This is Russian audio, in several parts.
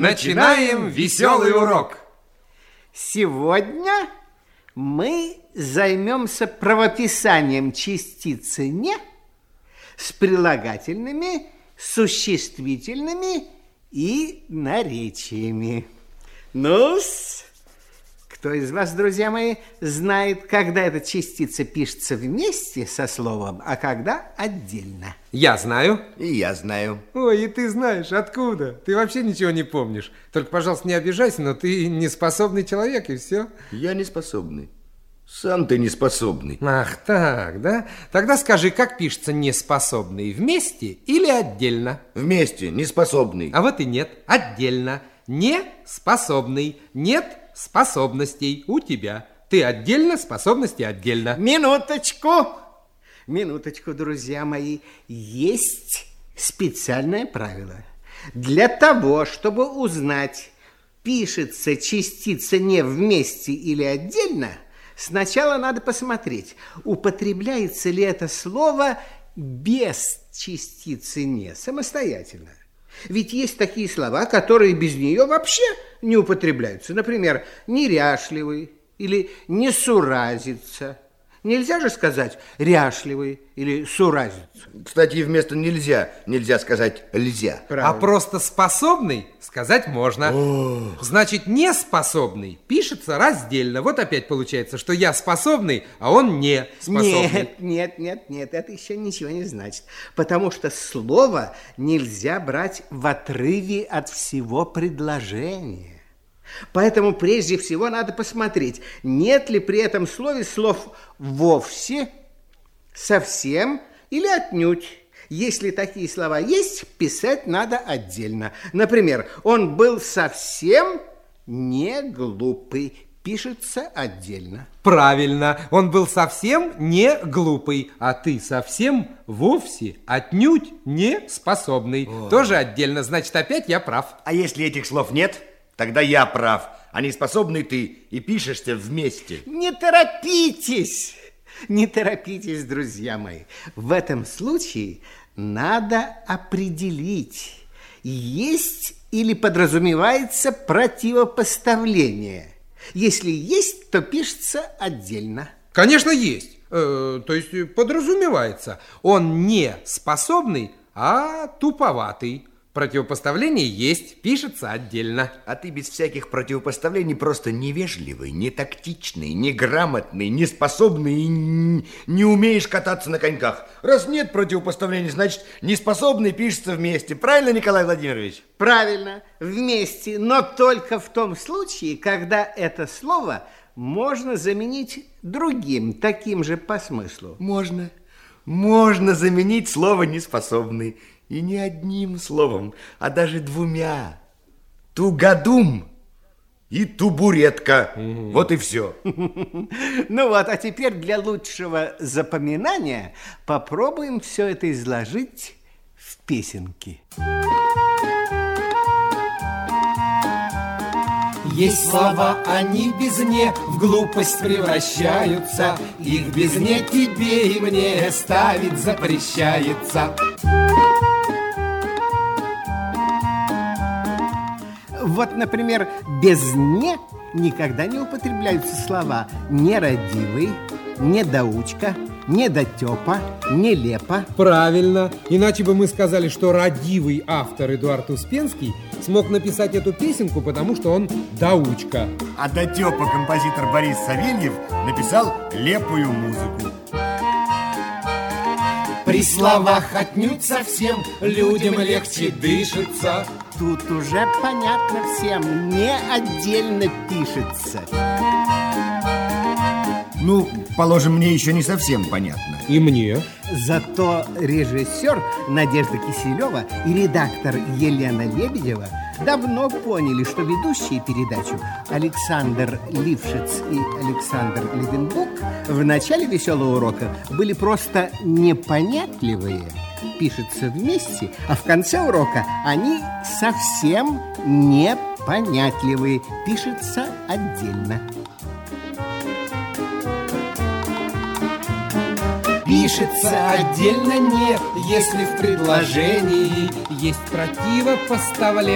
Начинаем веселый урок. Сегодня мы займемся правописанием частицы «не» с прилагательными, существительными и наречиями. Ну-с, кто из вас, друзья мои, знает, когда эта частица пишется вместе со словом, а когда отдельно? Я знаю. И я знаю. Ой, и ты знаешь, откуда? Ты вообще ничего не помнишь. Только, пожалуйста, не обижайся, но ты неспособный человек, и все. Я неспособный. Сам ты неспособный. Ах так, да? Тогда скажи, как пишется неспособный, вместе или отдельно? Вместе, неспособный. А вот и нет, отдельно. Неспособный, нет способностей у тебя. Ты отдельно, способности отдельно. Минуточку, друзья мои. Есть специальное правило. Для того, чтобы узнать, пишется частица «не» вместе или отдельно, сначала надо посмотреть, употребляется ли это слово без частицы «не» самостоятельно. Ведь есть такие слова, которые без нее вообще не употребляются. Например, неряшливый или несуразица. Нельзя же сказать ряшливый или суразица. Кстати, вместо нельзя сказать льзя. Правильно. А просто способный сказать можно. Значит, неспособный пишется раздельно. Вот опять получается, что я способный, а он не способный. Нет, это еще ничего не значит. Потому что слово нельзя брать в отрыве от всего предложения. Поэтому прежде всего надо посмотреть, нет ли при этом слове слов «вовсе», «совсем» или «отнюдь». Если такие слова есть, писать надо отдельно. Например, он был совсем не глупый. Пишется отдельно. Правильно, он был совсем не глупый, а ты совсем вовсе отнюдь не способный. Тоже отдельно, значит, опять я прав. А если этих слов нет, тогда я прав, а неспособный ты, и пишешься вместе. Не торопитесь, друзья мои. В этом случае надо определить, есть или подразумевается противопоставление. Если есть, то пишется отдельно. Конечно, есть. То есть подразумевается. Он не способный, а туповатый. Противопоставление есть, пишется отдельно. А ты без всяких противопоставлений просто невежливый, нетактичный, неграмотный, неспособный и не умеешь кататься на коньках. Раз нет противопоставлений, значит, неспособный пишется вместе. Правильно, Николай Владимирович? Правильно, вместе, но только в том случае, когда это слово можно заменить другим, таким же по смыслу. Можно заменить слово «неспособный». И не одним словом, а даже двумя. Тугодум и тубуретка. Вот и все. Ну вот, а теперь для лучшего запоминания попробуем все это изложить в песенке. Есть слова, они без «не» в глупость превращаются. Их без «не» тебе и мне ставить запрещается. Вот, например, без «не» никогда не употребляются слова «нерадивый», «недоучка», «недотепа», «нелепо». Правильно. Иначе бы мы сказали, что родивый автор Эдуард Успенский смог написать эту песенку, потому что он доучка. А дотепа композитор Борис Савельев написал лепую музыку. При словах отнюдь совсем людям легче дышится. Тут уже понятно всем, «не» отдельно пишется. Ну, положим, мне еще не совсем понятно. И мне. Зато режиссер Надежда Киселева и редактор Елена Лебедева давно поняли, что ведущие передачу Александр Лившиц и Александр Левенбук в начале веселого урока были просто непонятливые, пишется вместе, а в конце урока они совсем непонятливые, пишется отдельно. Пишется отдельно не, если в предложении есть противопоставление.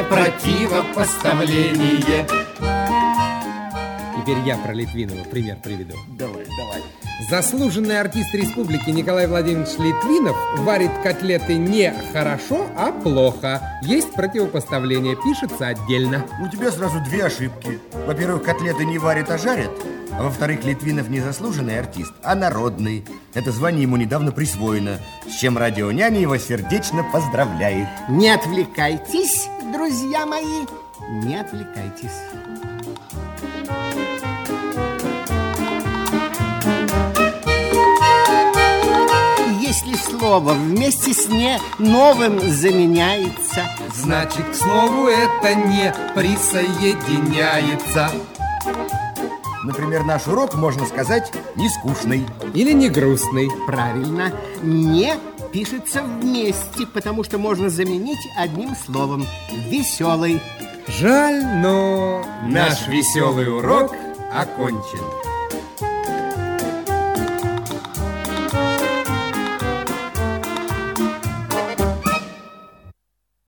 Теперь я про Литвинова пример приведу. Давай. Заслуженный артист республики Николай Владимирович Литвинов варит котлеты не хорошо, а плохо. Есть противопоставление, пишется отдельно. У тебя сразу две ошибки. Во-первых, котлеты не варят, а жарят. А во-вторых, Литвинов не заслуженный артист, а народный. Это звание ему недавно присвоено, с чем радионяня его сердечно поздравляет. Не отвлекайтесь, друзья мои, не отвлекайтесь. Если слово вместе с «не» новым заменяется, значит, к слову это не присоединяется. Например, наш урок, можно сказать, не скучный. Или не грустный. Правильно, «не» пишется вместе, потому что можно заменить одним словом. Веселый. Жаль, но наш веселый урок окончен.